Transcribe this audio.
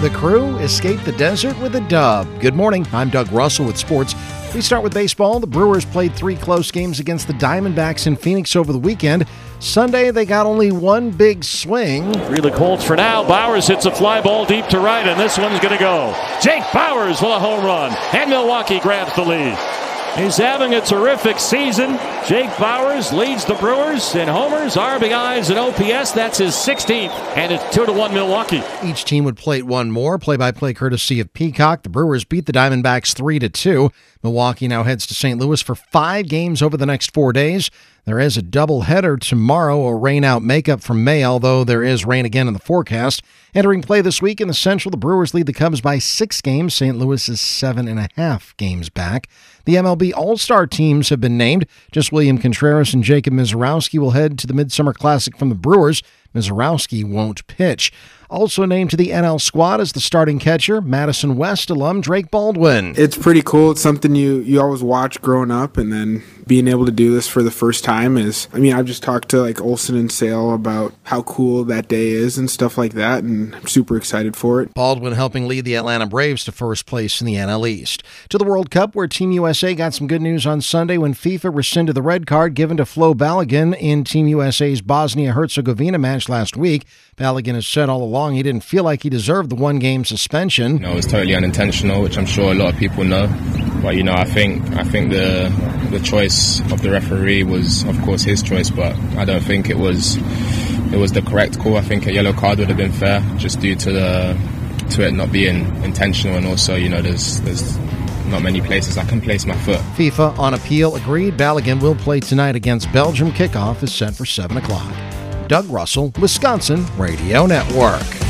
The Crew escaped the desert with a dub. Good morning. I'm Doug Russell with sports. We start with baseball. The Brewers played 3 close games against the Diamondbacks in Phoenix over the weekend. Sunday, they got only one big swing. 3 the Colts for now. Bowers hits a fly ball deep to right, and this one's going to go. Jake Bowers with a home run, and Milwaukee grabs the lead. He's having a terrific season. Jake Bowers leads the Brewers in homers, RBIs, and OPS. That's his 16th, and it's 2-1 Milwaukee. Each team would plate one more. Play-by-play courtesy of Peacock. The Brewers beat the Diamondbacks 3-2. Milwaukee now heads to St. Louis for 5 games over the next 4 days. There is a doubleheader tomorrow, a rain-out makeup from May, although there is rain again in the forecast. Entering play this week in the Central, the Brewers lead the Cubs by 6 games. St. Louis is 7.5 games back. The MLB All-Star teams have been named. Just William Contreras and Jacob Misiorowski will head to the Midsummer Classic from the Brewers. Misiorowski won't pitch. Also named to the NL squad is the starting catcher, Madison West alum Drake Baldwin. It's pretty cool. It's something you always watch growing up, and then being able to do this for the first time I've just talked to Olsen and Sale about how cool that day is and stuff like that, and I'm super excited for it. Baldwin helping lead the Atlanta Braves to first place in the NL East. To the World Cup, where Team USA got some good news on Sunday when FIFA rescinded the red card given to Flo Balogun in Team USA's Bosnia-Herzegovina match last week. Balogun has said all along he didn't feel like he deserved the 1-game suspension. It was totally unintentional, which I'm sure a lot of people know. But I think the choice of the referee was, of course, his choice. But I don't think it was the correct call. I think a yellow card would have been fair, just due to it not being intentional, and also there's not many places I can place my foot. FIFA on appeal agreed. Balogun will play tonight against Belgium. Kickoff is set for 7 o'clock. Doug Russell, Wisconsin Radio Network.